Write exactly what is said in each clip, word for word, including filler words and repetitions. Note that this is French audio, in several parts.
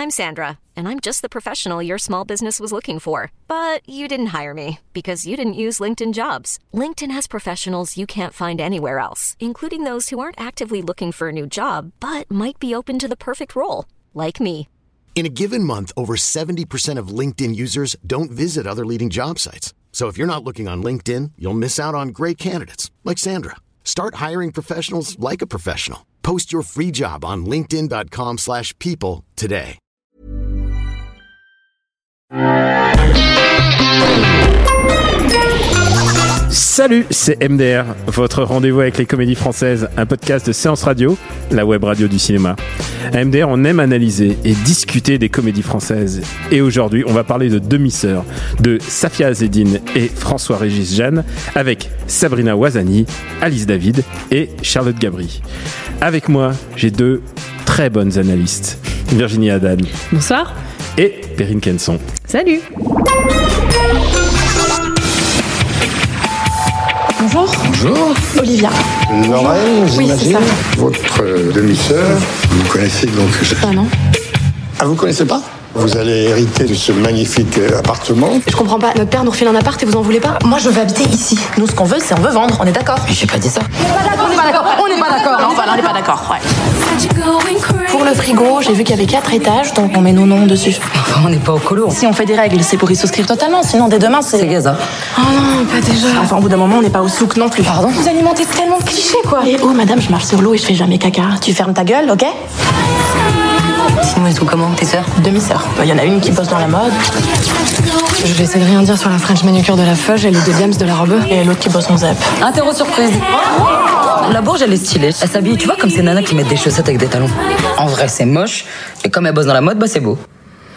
I'm Sandra, and I'm just the professional your small business was looking for. But you didn't hire me because you didn't use LinkedIn Jobs. LinkedIn has professionals you can't find anywhere else, including those who aren't actively looking for a new job, but might be open to the perfect role, like me. In a given month, over seventy percent of LinkedIn users don't visit other leading job sites. So if you're not looking on LinkedIn, you'll miss out on great candidates like Sandra. Start hiring professionals like a professional. Post your free job on linkedin.com slash people today. Salut, c'est M D R, votre rendez-vous avec les comédies françaises, un podcast de Séance Radio, la web radio du cinéma. À M D R, on aime analyser et discuter des comédies françaises. Et aujourd'hui, on va parler de Demi-sœurs, de Safia Azedine et François-Régis Jeanne, avec Sabrina Ouazani, Alice David et Charlotte Gabri. Avec moi, j'ai deux très bonnes analystes, Virginie Haddad. Bonsoir. Et Perrine Kenson. Salut. Bonjour. Bonjour. Olivia. Lorraine, oui, j'imagine. C'est ça. Votre euh, demi-sœur, vous connaissez donc... Ah non. Ah, vous connaissez pas ? Vous allez hériter de ce magnifique euh, appartement. Je comprends pas, notre père nous refile un appart et vous en voulez pas ? Moi je veux habiter ici. Nous ce qu'on veut c'est on veut vendre, on est d'accord ? Mais j'ai pas dit ça. On n'est pas d'accord, on n'est pas d'accord, non, voilà, on n'est pas d'accord, ouais. Pour le frigo, j'ai vu qu'il y avait quatre étages, donc on met nos noms dessus. Enfin, on n'est pas au colo. Si on fait des règles, c'est pour y souscrire totalement, sinon dès demain c'est... C'est Gaza. Oh non, pas déjà. Enfin au bout d'un moment on n'est pas au souk non plus. Pardon ? Vous alimentez tellement de clichés quoi. Et oh madame, je marche sur l'eau et je fais jamais caca. Tu fermes ta gueule, ok ? Sinon, ils sont comment, tes sœurs ? Demi-sœurs. Il y en a une qui bosse dans la mode. Je vais essayer de rien dire sur la French manucure de la Feuge et le deux Diams de la robe. Et l'autre qui bosse en zep. Interro surprise. La Bourge, elle est stylée. Elle s'habille, tu vois, comme ces nanas qui mettent des chaussettes avec des talons. En vrai, c'est moche. Et comme elle bosse dans la mode, bah c'est beau.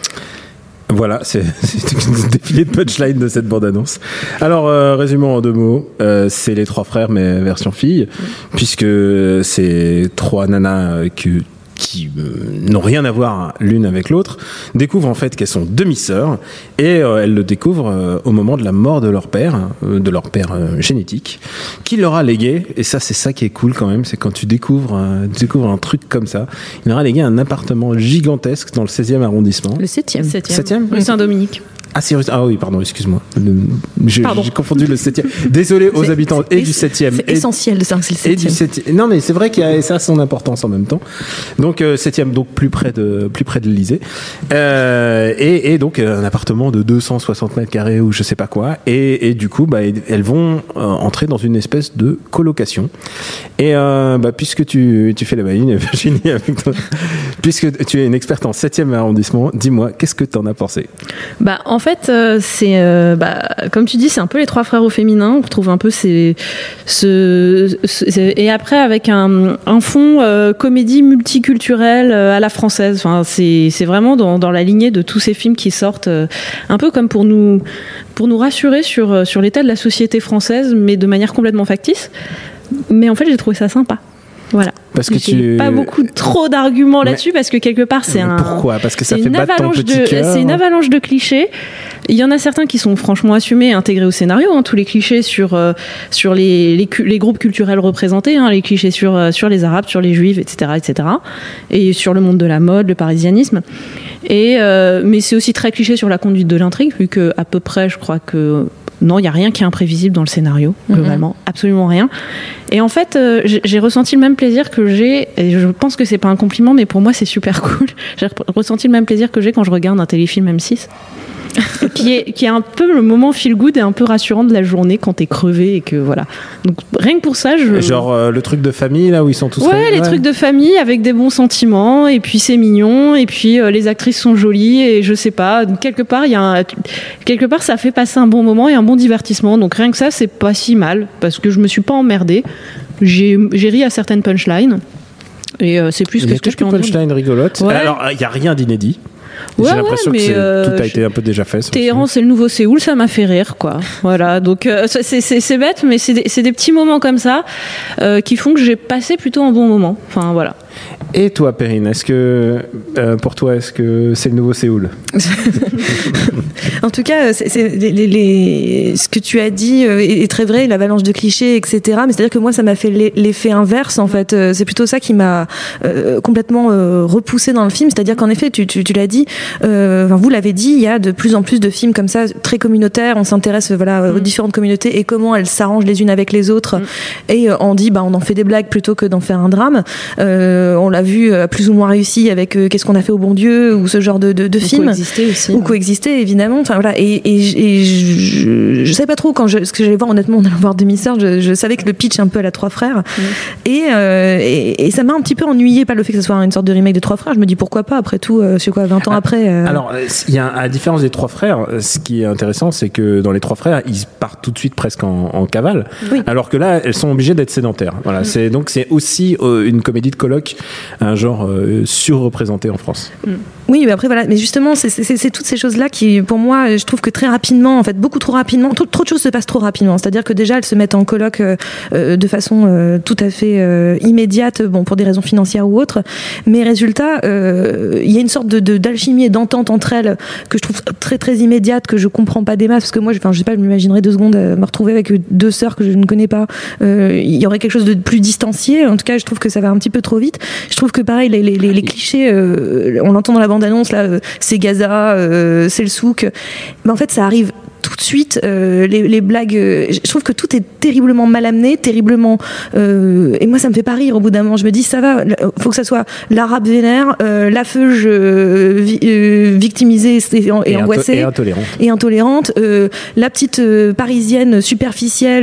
Voilà, c'est, c'est un défilé de punchline de cette bande-annonce. Alors, euh, résumons en deux mots. Euh, c'est les trois frères, mais version fille, puisque c'est trois nanas que... qui euh, n'ont rien à voir l'une avec l'autre, découvrent en fait qu'elles sont demi-sœurs et euh, elles le découvrent euh, au moment de la mort de leur père, euh, de leur père euh, génétique, qui leur a légué, et ça c'est ça qui est cool quand même, c'est quand tu découvres, euh, tu découvres un truc comme ça, il leur a légué un appartement gigantesque dans le seizième arrondissement. Le septième. septième Rue Saint-Dominique. Ah, c'est, ah oui, pardon, excuse-moi. Le, je, pardon. J'ai confondu le septième. Désolé aux c'est, habitants et du septième. C'est et, essentiel de savoir que c'est le septième. Et du septième. Non, mais c'est vrai qu'il y a ça a son importance en même temps. Donc euh, septième, donc plus près de plus près de l'Élysée. Euh, et, et donc un appartement de deux cent soixante mètres carrés ou je sais pas quoi. Et, et du coup, bah, elles vont euh, entrer dans une espèce de colocation. Et euh, bah, puisque tu tu fais la maline, Virginie, avec toi, puisque tu es une experte en septième arrondissement, dis-moi, qu'est-ce que t'en as pensé ? Bah en fait. Euh, c'est euh, bah, comme tu dis, c'est un peu les trois frères au féminin. On retrouve un peu ces, ce, ce, et après avec un, un fond euh, comédie multiculturelle euh, à la française. Enfin, c'est, c'est vraiment dans, dans la lignée de tous ces films qui sortent, euh, un peu comme pour nous, pour nous rassurer sur, sur l'état de la société française, mais de manière complètement factice. Mais en fait, j'ai trouvé ça sympa. Voilà. Parce que j'ai tu... pas beaucoup trop d'arguments mais... là-dessus parce que quelque part c'est un. Pourquoi ? Parce que ça c'est fait battre ton petit de... cœur. C'est une avalanche de clichés. Il y en a certains qui sont franchement assumés, intégrés au scénario. Hein, tous les clichés sur euh, sur les, les les groupes culturels représentés, hein, les clichés sur euh, sur les Arabes, sur les Juifs, et cetera, et cetera. Et sur le monde de la mode, le parisianisme. Et euh, mais c'est aussi très cliché sur la conduite de l'intrigue, vu que à peu près, je crois que. Non, il n'y a rien qui est imprévisible dans le scénario, globalement. Mm-hmm. Absolument rien. Et en fait, euh, j'ai, j'ai ressenti le même plaisir que j'ai, et je pense que c'est pas un compliment, mais pour moi, c'est super cool. J'ai ressenti le même plaisir que j'ai quand je regarde un téléfilm M six. qui est qui est un peu le moment feel good et un peu rassurant de la journée quand t'es crevé et que voilà. Donc rien que pour ça, je genre euh, le truc de famille là où ils sont tous ouais ré... les ouais. trucs de famille avec des bons sentiments et puis c'est mignon et puis euh, les actrices sont jolies et je sais pas quelque part il y a un... quelque part ça fait passer un bon moment et un bon divertissement donc rien que ça c'est pas si mal parce que je me suis pas emmerdée. J'ai j'ai ri à certaines punchlines et euh, c'est plus que ce que je peux en dire. Punchlines rigolotes. Ouais. Alors il y a rien d'inédit. Ouais, j'ai l'impression ouais, que euh, tout a été un peu déjà fait. Téhéran, c'est le nouveau Séoul, ça m'a fait rire, quoi. Voilà, donc euh, c'est, c'est, c'est bête, mais c'est des, c'est des petits moments comme ça euh, qui font que j'ai passé plutôt un bon moment. Enfin, voilà. Et toi, Perrine, est-ce que euh, pour toi, est-ce que c'est le nouveau Séoul? En tout cas, c'est, c'est les, les, les, ce que tu as dit est, est très vrai, l'avalanche de clichés, et cetera. Mais c'est-à-dire que moi, ça m'a fait l'effet inverse. En fait, c'est plutôt ça qui m'a euh, complètement euh, repoussé dans le film. C'est-à-dire qu'en effet, tu, tu, tu l'as dit, euh, enfin, vous l'avez dit, il y a de plus en plus de films comme ça, très communautaires. On s'intéresse voilà aux mmh. différentes communautés et comment elles s'arrangent les unes avec les autres. Mmh. Et euh, on dit, bah, on en fait des blagues plutôt que d'en faire un drame. Euh, on l'a vu euh, plus ou moins réussi avec euh, Qu'est-ce qu'on a fait au bon Dieu ou ce genre de, de, de films. Coexister aussi. Ou coexister, évidemment. Enfin, voilà. Et, et, et je, je savais pas trop quand je, ce que j'allais voir, honnêtement, on allait voir Demi-Sœur, je, je savais que le pitch un peu à la Trois Frères. Mmh. Et, euh, et, et ça m'a un petit peu ennuyé, pas le fait que ce soit une sorte de remake des Trois Frères. Je me dis pourquoi pas, après tout, euh, c'est quoi, vingt ans ah, après. Euh... Alors, il y a, à la différence des Trois Frères, ce qui est intéressant, c'est que dans les Trois Frères, ils partent tout de suite presque en, en cavale. Oui. Alors que là, elles sont obligées d'être sédentaires. Voilà. Mmh. C'est, donc, c'est aussi euh, une comédie de coloc, un genre euh, surreprésenté en France. Mmh. Oui, mais après, voilà. Mais justement, c'est, c'est, c'est toutes ces choses-là qui, pour moi, je trouve que très rapidement, en fait, beaucoup trop rapidement, trop, trop de choses se passent trop rapidement. C'est-à-dire que déjà, elles se mettent en coloc euh, euh, de façon euh, tout à fait euh, immédiate, bon, pour des raisons financières ou autres. Mais résultat, euh, il y a une sorte de, de, d'alchimie et d'entente entre elles que je trouve très, très immédiate, que je comprends pas des masses, parce que moi, je, enfin, je sais pas, je m'imaginerais deux secondes euh, me retrouver avec deux sœurs que je ne connais pas. Euh, il y aurait quelque chose de plus distancié. En tout cas, je trouve que ça va un petit peu trop vite. Je trouve que pareil, les, les, les, les clichés, euh, on l'entend dans la bande-annonce, là, euh, c'est Gaza, euh, c'est le souk. Mais en fait, ça arrive tout de suite, euh, les, les blagues, euh, je trouve que tout est terriblement mal amené, terriblement, euh, et moi ça me fait pas rire au bout d'un moment. Je me dis ça va, faut que ça soit l'arabe vénère, euh, la feuge euh, vi, euh, victimisée et, et, et angoissée et intolérante, et intolérante, euh, la petite euh, parisienne superficielle,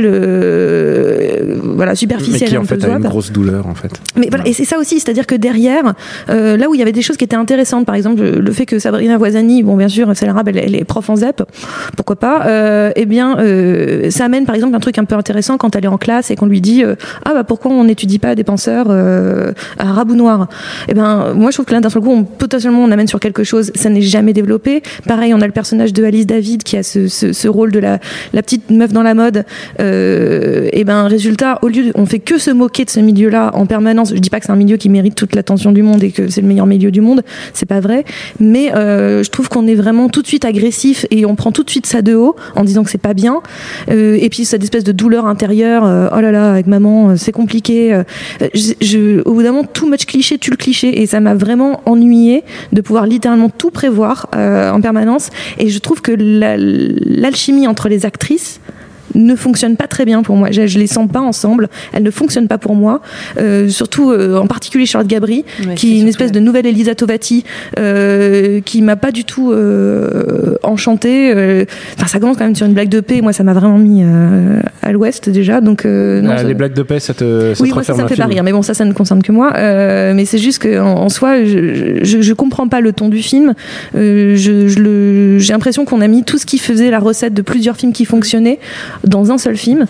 euh, voilà superficielle, mais qui en un fait peu a une grosse douleur en fait. Mais voilà, et c'est ça aussi, c'est-à-dire que derrière, euh, là où il y avait des choses qui étaient intéressantes, par exemple le fait que Sabrina Voisani, bon bien sûr c'est l'arabe, elle, elle est prof en Z E P, pourquoi pas. Euh, eh bien, euh, ça amène par exemple un truc un peu intéressant quand elle est en classe et qu'on lui dit euh, ah bah pourquoi on n'étudie pas des penseurs euh, arabes ou noirs. Eh ben moi je trouve que là d'un seul coup on, potentiellement on amène sur quelque chose, ça n'est jamais développé. Pareil, on a le personnage de Alice David qui a ce, ce, ce rôle de la, la petite meuf dans la mode. Euh, et ben résultat, au lieu de, on fait que se moquer de ce milieu-là en permanence. Je dis pas que c'est un milieu qui mérite toute l'attention du monde et que c'est le meilleur milieu du monde, c'est pas vrai. Mais euh, je trouve qu'on est vraiment tout de suite agressif et on prend tout de suite ça de haut en disant que c'est pas bien, euh, et puis cette espèce de douleur intérieure, euh, oh là là avec maman euh, c'est compliqué, euh, je, je, au bout d'un moment too much cliché tue le cliché, et ça m'a vraiment ennuyée de pouvoir littéralement tout prévoir euh, en permanence, et je trouve que la, l'alchimie entre les actrices ne fonctionne pas très bien pour moi. Je, je les sens pas ensemble. Elles ne fonctionnent pas pour moi. Euh, surtout, euh, en particulier Charlotte Gabri, ouais, qui est une espèce de nouvelle Elisa Tovati, euh, qui m'a pas du tout euh, enchantée. Euh, enfin, ça commence quand même sur une blague de paix. Moi, ça m'a vraiment mis euh, à l'ouest déjà. Donc, euh, non, ah, ça... les blagues de paix, ça te, ça oui, te moi, ça, ça me fait film. pas rire. Mais bon, ça, ça ne concerne que moi. Euh, mais c'est juste que en, en soi, je, je, je comprends pas le ton du film. Euh, je, je le, j'ai l'impression qu'on a mis tout ce qui faisait la recette de plusieurs films qui fonctionnaient dans un seul film.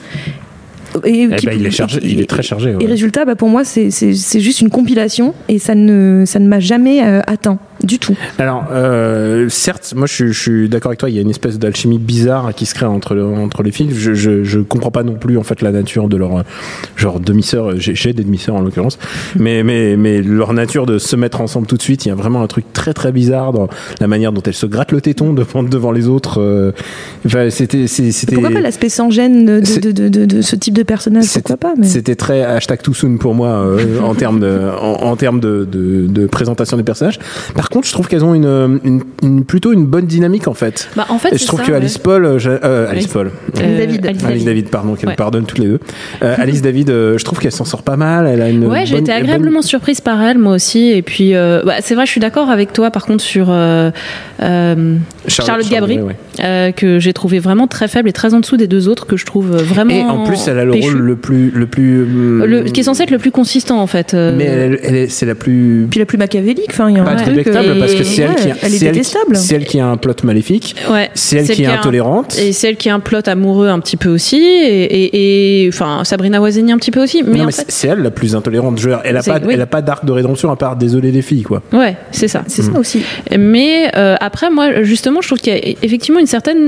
Et eh qui, ben, il, est chargé, il est très chargé. Ouais. Et résultat, bah, pour moi, c'est, c'est, c'est juste une compilation et ça ne, ça ne m'a jamais euh, atteint du tout. Alors, euh, certes, moi je suis, je suis d'accord avec toi, il y a une espèce d'alchimie bizarre qui se crée entre, entre les films. Je, je, je comprends pas non plus en fait la nature de leur genre demi-sœurs. J'ai, j'ai des demi-sœurs en l'occurrence, mais, mais, mais leur nature de se mettre ensemble tout de suite, il y a vraiment un truc très très bizarre dans la manière dont elles se grattent le téton devant, devant les autres. Euh, enfin, c'était, c'était. Pourquoi pas l'aspect sans gêne de, de, de, de, de ce type de personnage? Pourquoi pas, mais... C'était très hashtag too soon pour moi euh, en termes de, en, en termes de, de, de présentation des personnages. Par contre, je trouve qu'elles ont une, une, une plutôt une bonne dynamique en fait. Bah, en fait, et je trouve ça, que ouais. Alice Paul, euh, euh, Alice Paul, euh, David, Alice, Alice David, pardon, qu'elle ouais. me pardonne toutes les deux. Euh, Alice David, euh, je trouve qu'elle s'en sort pas mal. Elle a une. Ouais, j'ai bonne, été agréablement bonne... surprise par elle, moi aussi. Et puis, euh, bah, c'est vrai, je suis d'accord avec toi. Par contre, sur euh, euh, Charlotte, Charlotte Gabri, ouais. euh, que j'ai trouvé vraiment très faible et très en dessous des deux autres, que je trouve vraiment. Et en plus, elle a le péchu. rôle le plus, le plus. Le, qui est censé être le plus consistant en fait. Mais elle, elle est, c'est la plus. Puis la plus machiavélique. Enfin, il y a pas un truc. Euh, parce que c'est elle qui. Elle est c'est détestable. Elle, c'est elle qui a un plot maléfique. Ouais. C'est elle, c'est elle qui est intolérante. Et c'est elle qui a un plot amoureux un petit peu aussi. Et, et enfin, Sabrina Voisani un petit peu aussi. Mais, non, en mais fait, c'est elle la plus intolérante. Je veux dire, elle a pas, oui. elle a pas d'arc de rédemption à part désolé les filles, quoi. Ouais, c'est ça. C'est mmh. ça aussi. Mais euh, après, moi, justement, je trouve qu'il y a effectivement une certaine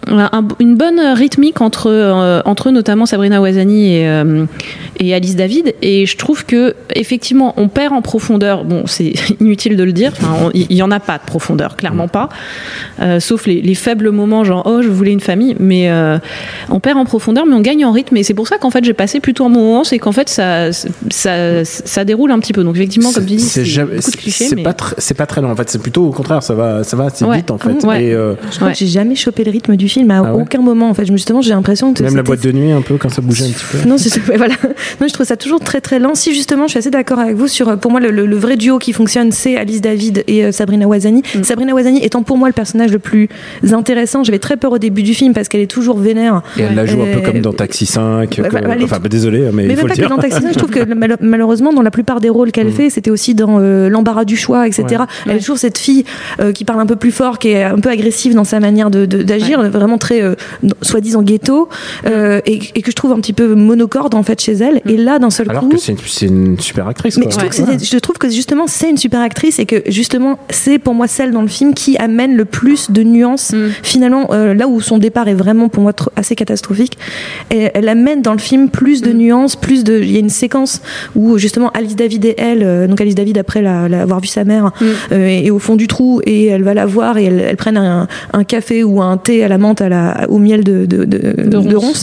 un, une bonne rythmique entre, euh, entre notamment Sabrina Ouazani et, euh, et Alice David. Et je trouve que effectivement, on perd en profondeur. Bon, c'est inutile de le dire. Enfin, il y en a pas de profondeur, clairement pas. Euh, sauf les, les faibles moments, genre oh, je voulais une famille. Mais euh, on perd en profondeur, mais on gagne en rythme. Et c'est pour ça qu'en fait, j'ai passé plutôt un bon moment. C'est qu'en fait, ça, ça, ça déroule un petit peu. Donc effectivement, comme tu dis, c'est, c'est jamais, beaucoup de clichés. C'est mais... pas tr- c'est pas très long. En fait, c'est plutôt au contraire. Ça va, ça va assez ouais. vite en fait. Ouais. Et euh... je crois ouais. que j'ai jamais chopé le rythme du film à ah aucun ouais. moment. En fait, justement, j'ai l'impression que même c'était... la boîte de nuit un peu quand ça bougeait un petit peu. Non, c'est, voilà. Non, je trouve ça toujours très très lent. Si justement, je suis assez d'accord avec vous sur. Pour moi, le, le, le vrai duo qui fonctionne, c'est Alice David et euh, Sabrina Ouazani. Mm. Sabrina Ouazani étant pour moi le personnage le plus intéressant. J'avais très peur au début du film parce qu'elle est toujours vénère. Et elle la joue euh, un peu comme dans Taxi cinq. Ouais, comme... bah, Enfin, bah, désolé, mais, mais il faut même le pas dire. Que dans Taxi cinq, je trouve que mal- malheureusement, dans la plupart des rôles qu'elle mm. fait, c'était aussi dans euh, l'embarras du choix, et cetera. Ouais. Elle est toujours cette fille euh, qui parle un peu plus fort, qui est un peu agressive dans sa manière de, de, d'agir, ouais. vraiment très euh, soi-disant ghetto, euh, et, et que je trouve un petit peu monocorde en fait chez elle. Mm. Et là, d'un seul Alors coup, que c'est une, c'est une super actrice. Mais Quoi. je, trouve ouais. que c'est, je trouve que justement c'est une super actrice et que justement c'est pour moi celle dans le film qui amène le plus de nuances. Mm. Finalement, euh, là où son départ est vraiment pour moi trop, assez catastrophique, et elle amène dans le film plus de mm. nuances, plus de. Il y a une séquence où justement Alice David et elle, euh, donc Alice David après la, la, avoir vu sa mère, mm. euh, est au fond du trou et elle va la voir et elles, elles prennent un, un café ou un thé à la menthe à la, au miel de, de, de, de, ronce. de ronce.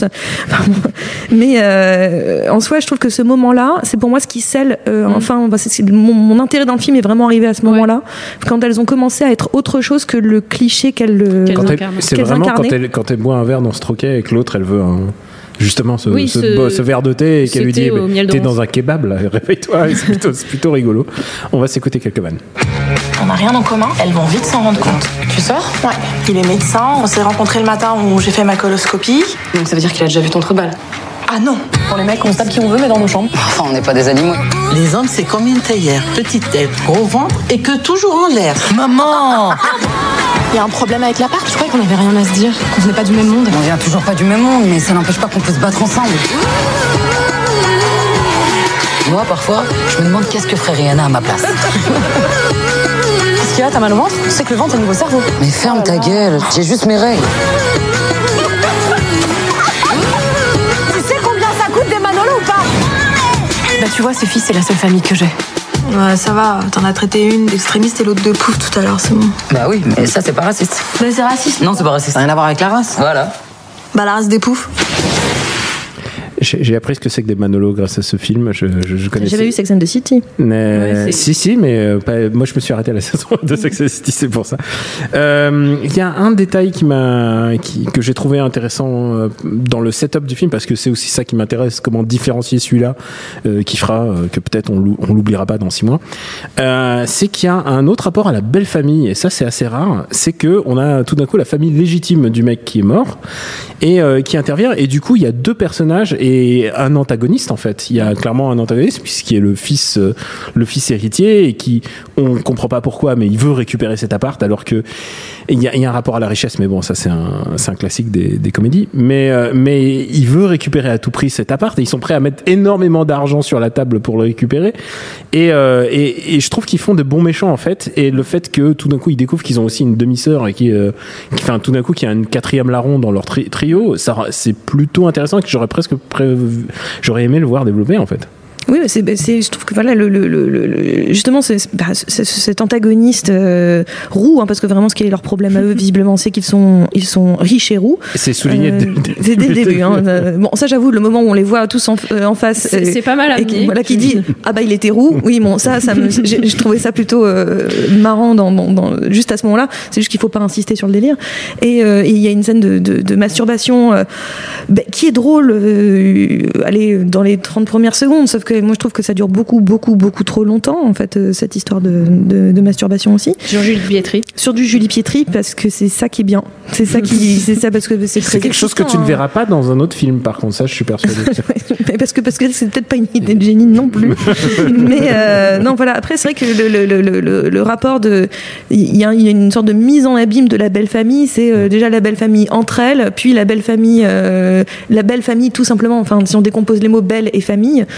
Mais euh, en soi, je trouve que ce moment-là, c'est pour moi ce qui scelle. Euh, mm. Enfin, c'est, c'est, mon, mon intérêt dans le film est vraiment arrivé à ce moment-là, ouais. quand elles ont commencé à être autre chose que le cliché qu'elles, qu'elles, quand elle, c'est qu'elles vraiment incarnaient. Quand elle, quand elle boit un verre dans ce troquet avec l'autre, elle veut un. Justement, ce, oui, ce, ce, ce verre de thé et qu'elle lui dit bah, t'es dans un kebab là, réveille-toi, c'est plutôt, c'est plutôt rigolo. On va s'écouter quelques vannes. On n'a rien en commun, elles vont vite s'en rendre compte. Tu sors ? Ouais. Il est médecin, on s'est rencontrés le matin où j'ai fait ma coloscopie. Donc ça veut dire qu'il a déjà vu ton trou-balle ? Ah non. Pour les mecs, on se tape qui on veut, mais dans nos chambres. Enfin, on n'est pas des animaux. Les hommes, c'est comme une théière, petite tête, gros ventre et que toujours en l'air. Maman! Il y a un problème avec l'appart ? Je croyais qu'on avait rien à se dire, qu'on venait pas du même monde. On vient toujours pas du même monde, mais ça n'empêche pas qu'on peut se battre ensemble. Moi, parfois, je me demande qu'est-ce que ferait Rihanna à ma place. Qu'est-ce qu'il y a ? T'as mal au ventre ? Tu sais que le ventre, c'est le nouveau cerveau. Mais ferme ta gueule, j'ai juste mes règles. Tu sais combien ça coûte des Manolo ou pas ? Bah tu vois, ces filles, c'est la seule famille que j'ai. Ouais, ça va, t'en as traité une d'extrémiste et l'autre de pouf tout à l'heure, c'est bon. Bah oui, mais ça, c'est pas raciste. Bah c'est raciste. Non, c'est pas raciste. Ça n'a rien à voir avec la race. Voilà. Bah la race des poufs. J'ai, j'ai appris ce que c'est que des Manolos grâce à ce film. Je, je, je connaissais. J'ai jamais vu Sex and the City. Mais ouais, si, si, mais euh, pas, moi je me suis arrêté à la saison de Sex and the City, c'est pour ça. Il euh, y a un détail qui m'a, qui, que j'ai trouvé intéressant euh, dans le setup du film, parce que c'est aussi ça qui m'intéresse, comment différencier celui-là, euh, qui fera euh, que peut-être on, l'ou- on l'oubliera pas dans six mois. Euh, c'est qu'il y a un autre rapport à la belle famille, et ça c'est assez rare. C'est que on a tout d'un coup la famille légitime du mec qui est mort et euh, qui intervient, et du coup il y a deux personnages et un antagoniste en fait. Il y a clairement un antagoniste puisqu'il est le fils, euh, le fils héritier et qui, on comprend pas pourquoi, mais il veut récupérer cet appart alors que il y a, il y a un rapport à la richesse, mais bon ça c'est un, c'est un classique des, des comédies. Mais euh, mais il veut récupérer à tout prix cet appart et ils sont prêts à mettre énormément d'argent sur la table pour le récupérer. Et euh, et, et je trouve qu'ils font de bons méchants en fait. Et le fait que tout d'un coup ils découvrent qu'ils ont aussi une demi-sœur et qui, euh, qui enfin tout d'un coup qu'il y a une quatrième larron dans leur tri- trio, ça c'est plutôt intéressant et que j'aurais presque pré- j'aurais aimé le voir développer en fait. Oui, c'est, c'est, je trouve que voilà, le, le, le, le, justement, c'est, bah, c'est, cet antagoniste euh, roux, hein, parce que vraiment, ce qui est leur problème à eux, visiblement, c'est qu'ils sont, ils sont riches et roux. C'est souligné euh, dès, dès, dès le début. Hein, euh, bon, ça, j'avoue, le moment où on les voit tous en, euh, en face, c'est, euh, c'est pas mal amené. Et qui, voilà, qui dit ah bah il était roux. Oui, bon, ça, ça, me, j'ai, j'ai trouvé ça plutôt euh, marrant dans, dans, dans, juste à ce moment-là. C'est juste qu'il faut pas insister sur le délire. Et il euh, y a une scène de, de, de masturbation euh, bah, qui est drôle. Euh, allez, dans les trente premières secondes, sauf que moi je trouve que ça dure beaucoup beaucoup beaucoup trop longtemps en fait, euh, cette histoire de, de, de masturbation aussi sur Julie Pietri sur du Julie Pietri, parce que c'est ça qui est bien, c'est ça qui c'est ça parce que c'est, c'est quelque chose que tu ne verras pas dans un autre film par contre, ça je suis persuadée. mais parce que parce que c'est peut-être pas une idée de génie non plus. Mais euh, non voilà, après c'est vrai que le, le, le, le, le rapport de il y, a, il y a une sorte de mise en abîme de la belle famille, c'est euh, déjà la belle famille entre elles, puis la belle famille euh, la belle famille tout simplement, enfin si on décompose les mots belle et famille, mm. euh,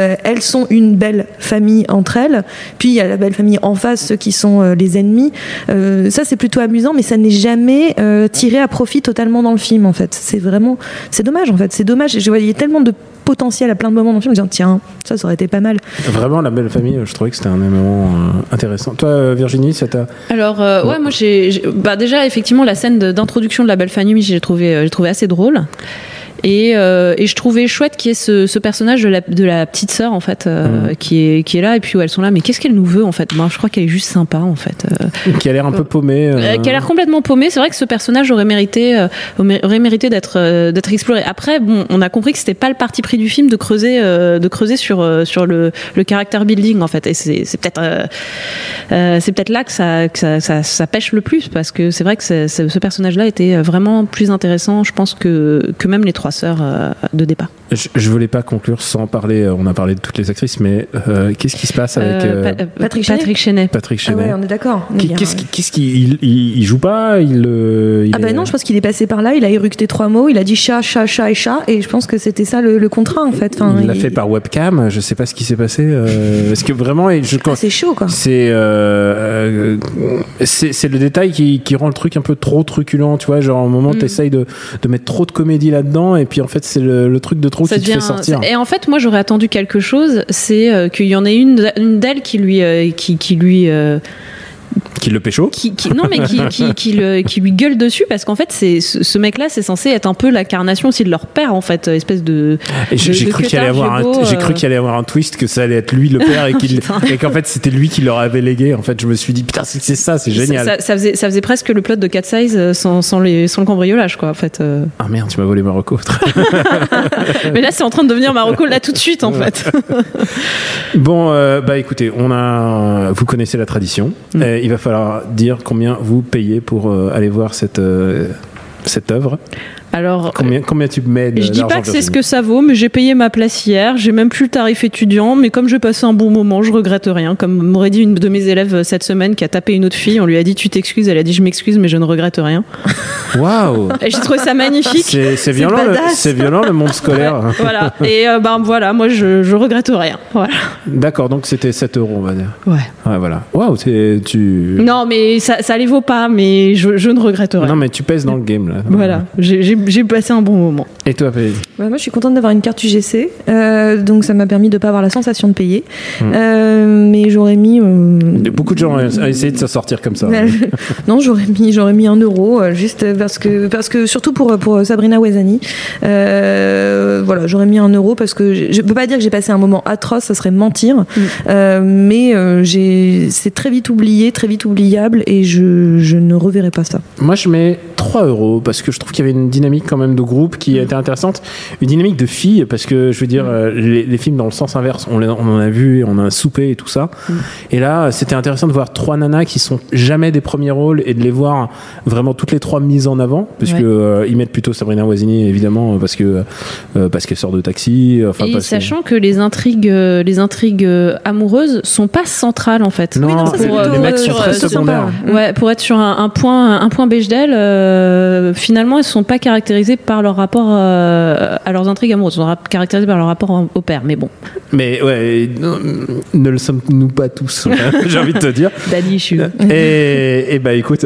Euh, elles sont une belle famille entre elles. Puis il y a la belle famille en face, ceux qui sont euh, les ennemis. Euh, ça, c'est plutôt amusant, mais ça n'est jamais euh, tiré à profit totalement dans le film, en fait. C'est vraiment, c'est dommage, en fait. C'est dommage. Je voyais tellement de potentiel à plein de moments dans le film, en me disant tiens, ça, ça aurait été pas mal. Vraiment, la belle famille, je trouvais que c'était un élément euh, intéressant. Toi, Virginie, ça t'a. Alors, euh, ouais, moi, j'ai, j'ai, bah déjà, effectivement, la scène de, d'introduction de la belle famille, j'ai trouvé, j'ai trouvé assez drôle. Et, euh, et je trouvais chouette qu'il y ait ce, ce personnage de la, de la petite sœur en fait euh, mmh. qui est qui est là et puis où elles sont là mais qu'est-ce qu'elle nous veut en fait. Moi je crois qu'elle est juste sympa en fait. Euh, qui a l'air un peu paumée. Euh... Qui a l'air complètement paumée. C'est vrai que ce personnage aurait mérité euh, aurait mérité d'être euh, d'être exploré. Après bon on a compris que c'était pas le parti pris du film de creuser euh, de creuser sur euh, sur le le character building en fait et c'est c'est peut-être euh, euh, c'est peut-être là que ça que ça, ça ça pêche le plus parce que c'est vrai que c'est, c'est, ce personnage là était vraiment plus intéressant je pense que que même les trois sœurs euh, de départ. Je, je voulais pas conclure sans parler. On a parlé de toutes les actrices, mais euh, qu'est-ce qui se passe avec euh, pa- euh, Patrick Chenet Patrick Chenet. Patrick Chenet. Ah ouais, on est d'accord. Qu- qu'est-ce, qui, qu'est-ce qu'il il, il joue pas il, euh, il Ah ben bah non, je pense qu'il est passé par là. Il a éructé trois mots. Il a dit chat, chat, chat et chat. Et je pense que c'était ça le, le contrat en fait. Enfin, il, il l'a fait par webcam. Je sais pas ce qui s'est passé. Euh, parce que vraiment, je, ah, c'est chaud quoi. C'est euh, c'est, c'est le détail qui, qui rend le truc un peu trop truculent. Tu vois, genre au moment mm. t'essayes de de mettre trop de comédie là-dedans et puis en fait c'est le, le truc de trop ça qui te fait sortir. Et en fait, moi, j'aurais attendu quelque chose, c'est euh, qu'il y en ait une, une d'elles qui lui, euh, qui, qui lui, euh, qui le pécho qui, qui, non, mais qui, qui, qui, le, qui lui gueule dessus, parce qu'en fait, c'est, ce, ce mec-là, c'est censé être un peu l'incarnation aussi de leur père, en fait, espèce de. Et j'ai, de, j'ai, de cru qu'il allait avoir beau, un, euh... j'ai cru qu'il allait avoir un twist, que ça allait être lui le père et, qu'il, et qu'en fait, c'était lui qui leur avait légué. En fait, je me suis dit, putain, c'est, c'est ça, c'est génial. Ça, ça, ça, faisait, ça faisait presque le plot de Cat Size sans, sans, les, sans le cambriolage, quoi, en fait. Euh... Ah merde, tu m'as volé Marocco. Mais là, c'est en train de devenir Marocco, là, tout de suite, en fait. Bon, euh, bah écoutez, on a, vous connaissez la tradition. Mm. Et il va falloir dire combien vous payez pour euh, aller voir cette, euh, cette œuvre. Alors, combien, combien tu mets de je dis pas que c'est ce que ça vaut, mais j'ai payé ma place hier. J'ai même plus le tarif étudiant, mais comme j'ai passé un bon moment, je regrette rien. Comme m'aurait dit une de mes élèves cette semaine qui a tapé une autre fille, on lui a dit tu t'excuses, elle a dit je m'excuse, mais je ne regrette rien. Waouh. Et j'ai trouvé ça magnifique. C'est, c'est violent, c'est, le, c'est violent le monde scolaire. Ouais, voilà. Et euh, ben voilà, moi je, je regrette rien. Voilà. D'accord, donc c'était sept euros on va dire. Ouais. Ouais, voilà. Waouh, c'est tu. Non, mais ça, ça les vaut pas, mais je, je ne regrette rien. Non, mais tu pèses dans le game là. Voilà. J'ai, j'ai, j'ai passé un bon moment. Et toi, Paige? Bah, moi, je suis contente d'avoir une carte U G C, euh, donc ça m'a permis de pas avoir la sensation de payer. Mmh. Euh, mais j'aurais mis. Euh... Beaucoup de gens ont essayé de s'en sortir comme ça. Non, j'aurais mis, j'aurais mis un euro, euh, juste parce que, parce que surtout pour pour Sabrina Ouezani. Euh, voilà, j'aurais mis un euro parce que je, je peux pas dire que j'ai passé un moment atroce, ça serait mentir. Mmh. Euh, mais euh, j'ai, c'est très vite oublié, très vite oubliable, et je je ne reverrai pas ça. Moi, je mets trois euros parce que je trouve qu'il y avait une dynamique quand même de groupe qui était intéressante, une dynamique de filles parce que je veux dire euh, les, les films dans le sens inverse on, les, on en a vu, on a un souper et tout ça mm. et là c'était intéressant de voir trois nanas qui sont jamais des premiers rôles et de les voir vraiment toutes les trois mises en avant parce ouais. que euh, ils mettent plutôt Sabrina Ouezani évidemment parce que euh, parce qu'elle sort de Taxi enfin et parce sachant que... que les intrigues euh, les intrigues amoureuses sont pas centrales en fait. Non, oui, non ça, pour, plutôt, les mecs sont euh, très secondaires. Ouais, pour être sur un, un point un point Bechdel euh, finalement elles sont pas caractérisées par leur rapport euh, à leurs intrigues amoureuses, sont caractérisées par leur rapport au père, mais bon. Mais ouais, non, ne le sommes-nous pas tous, j'ai envie de te dire. Daddy, je suis. Et, et bah écoute,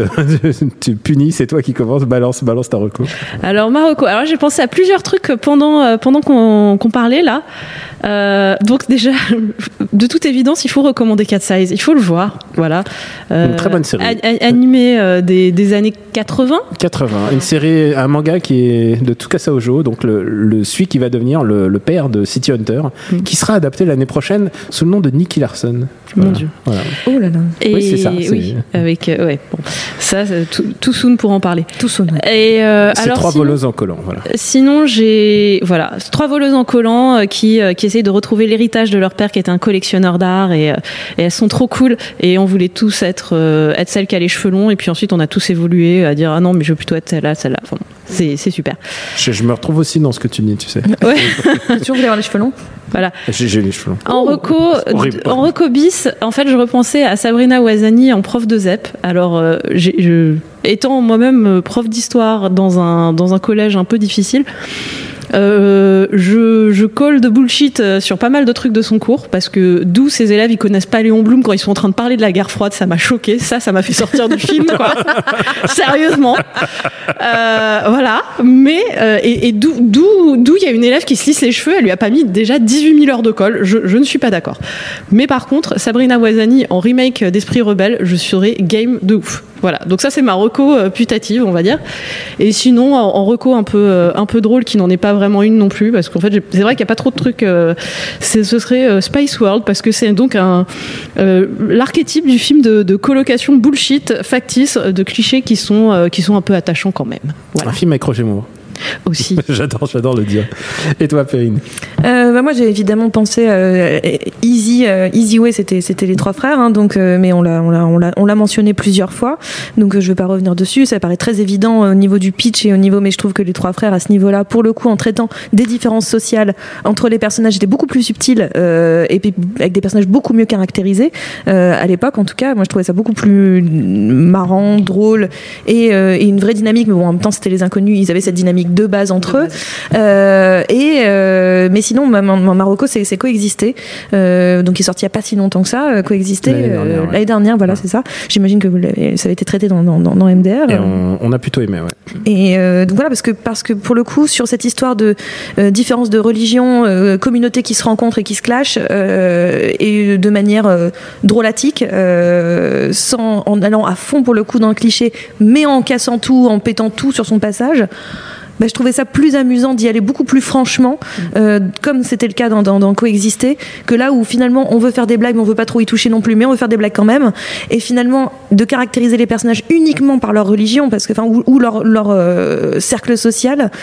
tu punis, c'est toi qui commence, balance, balance ta reco. Alors Marocco, alors j'ai pensé à plusieurs trucs pendant, pendant qu'on, qu'on parlait là. Euh, donc déjà, de toute évidence, il faut recommander Cat Size, il faut le voir, voilà. Euh, une très bonne série. A- animée euh, des, des années quatre-vingts. quatre-vingts, une série, un manga qui est de Tsukasa Ojo, donc le, le celui qui va devenir le, le père de City Hunter, mm. qui sera adapté l'année prochaine sous le nom de Nicky Larson. Mon voilà. Dieu. Voilà. Oh là là. Et oui, c'est ça. C'est... Oui, avec euh, ouais. Bon, ça, tout, tout soon pour en parler. Tout soon. Et euh, c'est alors, trois sinon, voleuses en collant, voilà. Sinon, j'ai voilà trois voleuses en collant euh, qui euh, qui essayent de retrouver l'héritage de leur père qui était un collectionneur d'art et, euh, et elles sont trop cool et on voulait tous être euh, être celle qui a les cheveux longs et puis ensuite on a tous évolué à dire ah non mais je veux plutôt être celle-là, celle-là. Enfin, c'est c'est super. Je, je me retrouve aussi dans ce que tu dis, tu sais. Ouais. Tu as toujours voulu avoir les cheveux longs. Voilà. J'ai, j'ai les cheveux longs. En reco, horrible. En reco bis, en fait, je repensais à Sabrina Ouezani en prof de Z E P. Alors, euh, j'ai, je, étant moi-même prof d'histoire dans un dans un collège un peu difficile. Euh, je, je colle de bullshit sur pas mal de trucs de son cours, parce que d'où ces élèves, ils connaissent pas Léon Blum quand ils sont en train de parler de la guerre froide, ça m'a choqué, ça, ça m'a fait sortir du film, quoi. Sérieusement. Euh, voilà. Mais, euh, et, et d'où, d'où, d'où il y a une élève qui se lisse les cheveux, elle lui a pas mis déjà dix-huit mille heures de colle, je, je ne suis pas d'accord. Mais par contre, Sabrina Ouazani, en remake d'Esprit Rebelle, je serai game de ouf. Voilà, donc ça c'est ma reco euh, putative, on va dire. Et sinon, en, en reco un peu euh, un peu drôle, qui n'en est pas vraiment une non plus, parce qu'en fait j'ai, c'est vrai qu'il n'y a pas trop de trucs. Euh, c'est, ce serait euh, Spice World, parce que c'est donc un euh, l'archétype du film de, de colocation bullshit, factice, de clichés qui sont euh, qui sont un peu attachants quand même. Voilà. Un film avec Roger Moore. Aussi. j'adore, j'adore le dire. Et toi, Perrine? euh, bah Moi, j'ai évidemment pensé euh, Easy, euh, Easy Way, c'était c'était les trois frères, hein, donc euh, mais on l'a on l'a on l'a on l'a mentionné plusieurs fois, donc euh, je vais pas revenir dessus. Ça paraît très évident euh, au niveau du pitch et au niveau, mais je trouve que les trois frères à ce niveau-là, pour le coup, en traitant des différences sociales entre les personnages, étaient beaucoup plus subtils euh, et puis avec des personnages beaucoup mieux caractérisés euh, à l'époque. En tout cas, moi, je trouvais ça beaucoup plus marrant, drôle et, euh, et une vraie dynamique. Mais bon, en même temps, c'était les inconnus, ils avaient cette dynamique de base entre de eux. Base. Euh, et euh, mais sinon, ma, ma, Marocco, c'est, c'est Coexister, euh, donc qui est sorti il n'y a pas si longtemps que ça. Coexister l'année dernière, euh, ouais. l'année dernière voilà, ouais. C'est ça. J'imagine que vous l'avez, ça avait été traité dans, dans, dans M D R. Et on, on a plutôt aimé, ouais. Et euh, donc voilà, parce que parce que pour le coup, sur cette histoire de euh, différence de religion, euh, communautés qui se rencontrent et qui se clashent, euh, et de manière euh, drôlatique, euh, sans en allant à fond pour le coup dans le cliché, mais en cassant tout, en pétant tout sur son passage. Bah, je trouvais ça plus amusant d'y aller beaucoup plus franchement, euh, comme c'était le cas dans, dans, dans Coexister, que là où finalement on veut faire des blagues mais on veut pas trop y toucher non plus, mais on veut faire des blagues quand même, et finalement de caractériser les personnages uniquement par leur religion, parce que enfin ou, ou leur, leur euh, cercle social,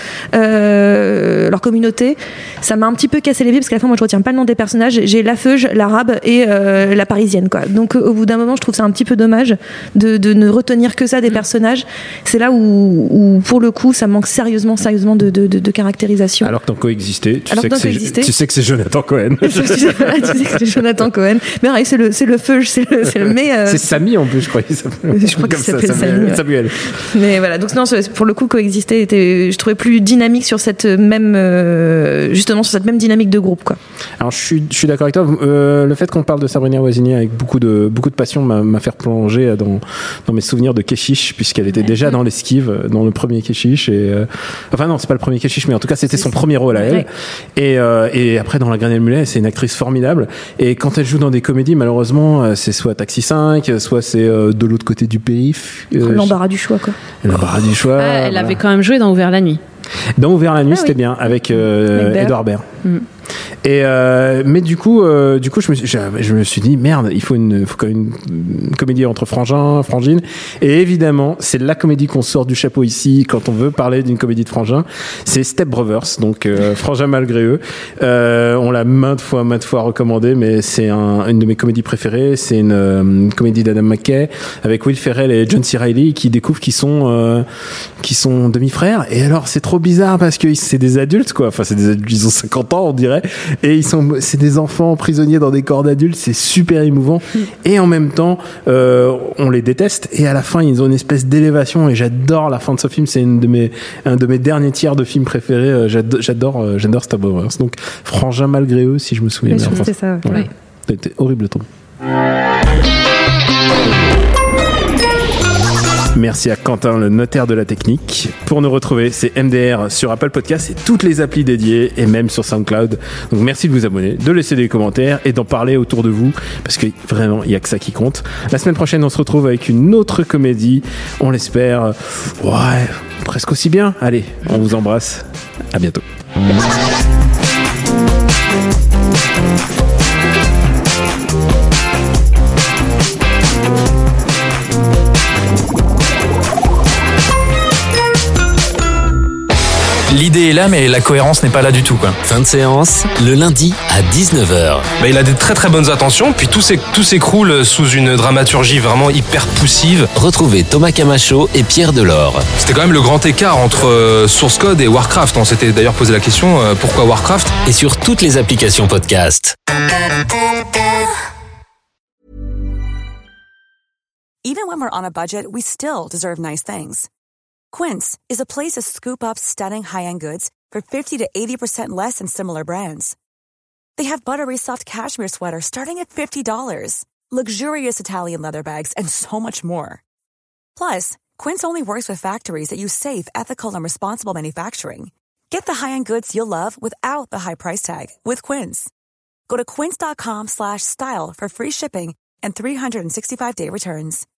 euh, leur communauté, ça m'a un petit peu cassé les pieds, parce qu'à la fin moi je retiens pas le nom des personnages, j'ai la feuge, l'arabe et euh, la parisienne, quoi. Donc au bout d'un moment je trouve ça un petit peu dommage de, de ne retenir que ça des personnages. C'est là où, où pour le coup ça manque sérieusement sérieusement de, de, de, de caractérisation. Alors que dans Coexister, tu, Alors sais que, Coexister, tu sais que c'est Jonathan Cohen. tu sais que c'est Jonathan Cohen. Mais ouais, c'est le, c'est le feu, c'est le, c'est le mais. Euh... C'est Samy en plus, je crois. Je crois qu'il s'appelle Samy. Samuel. Ouais. Mais voilà, donc non, pour le coup, Coexister était, je trouvais plus dynamique sur cette même, euh, justement sur cette même dynamique de groupe, quoi. Alors je suis, je suis d'accord avec toi. Euh, le fait qu'on parle de Sabrina Ouazani avec beaucoup de, beaucoup de passion m'a, m'a fait replonger dans, dans mes souvenirs de Keshish, puisqu'elle était ouais. déjà dans l'esquive, dans le premier Keshish, et euh, enfin non, c'est pas le premier Keshish, mais en tout cas c'était son premier rôle à elle. Ouais. Et, euh, et après dans La Graine et le Mulet, c'est une actrice formidable. Et quand elle joue dans des comédies, malheureusement, c'est soit Taxi cinq, soit c'est euh, De l'autre côté du périph. Euh, L'embarras du choix, quoi. L'embarras du choix. Ah, elle voilà. avait quand même joué dans Ouvert la nuit. Dans Ouvert la nuit, ah, c'était oui. bien avec euh, Edouard Baird. Mm. Et euh, mais du coup, euh, du coup, je me, suis, je, je me suis dit merde, il faut une, faut quand même une, une comédie entre frangins, frangines. Et évidemment, c'est la comédie qu'on sort du chapeau ici quand on veut parler d'une comédie de frangins. C'est Step Brothers, donc euh, frangins malgré eux. Euh, on l'a maintes fois, maintes fois recommandé, mais c'est un, une de mes comédies préférées. C'est une, une comédie d'Adam McKay avec Will Ferrell et John C. Reilly qui découvrent qu'ils sont, euh, qui sont demi-frères. Et alors, c'est trop bizarre parce que c'est des adultes, quoi. Enfin, c'est des adultes, ils ont cinquante ans, on dirait. Et ils sont, c'est des enfants prisonniers dans des corps d'adultes, c'est super émouvant. Et en même temps, euh, on les déteste. Et à la fin, ils ont une espèce d'élévation. Et j'adore la fin de ce film. C'est une de mes, un de mes derniers tiers de films préférés. J'adore, j'adore, j'adore Step Brothers. Donc, frangin malgré eux, si je me souviens bien. bien. C'est ça. Ouais. Ouais. C'était horrible, ton. Merci à Quentin, le notaire de la technique. Pour nous retrouver, c'est M D R sur Apple Podcasts et toutes les applis dédiées et même sur SoundCloud. Donc merci de vous abonner, de laisser des commentaires et d'en parler autour de vous parce que vraiment, il n'y a que ça qui compte. La semaine prochaine, on se retrouve avec une autre comédie. On l'espère, ouais, presque aussi bien. Allez, on vous embrasse. À bientôt. L'idée est là, mais la cohérence n'est pas là du tout, quoi. Fin de séance, le lundi à dix-neuf heures. Bah, il a des très très bonnes intentions, puis tout, tout s'écroule sous une dramaturgie vraiment hyper poussive. Retrouvez Thomas Camacho et Pierre Delors. C'était quand même le grand écart entre euh, Source Code et Warcraft. On s'était d'ailleurs posé la question, euh, pourquoi Warcraft ? Et sur toutes les applications podcast. Even when we're on a budget, we still deserve nice things. Quince is a place to scoop up stunning high-end goods for fifty to eighty percent less than similar brands. They have buttery soft cashmere sweaters starting at fifty dollars, luxurious Italian leather bags, and so much more. Plus, Quince only works with factories that use safe, ethical, and responsible manufacturing. Get the high-end goods you'll love without the high price tag with Quince. Go to quince.com slash style for free shipping and three sixty-five day returns.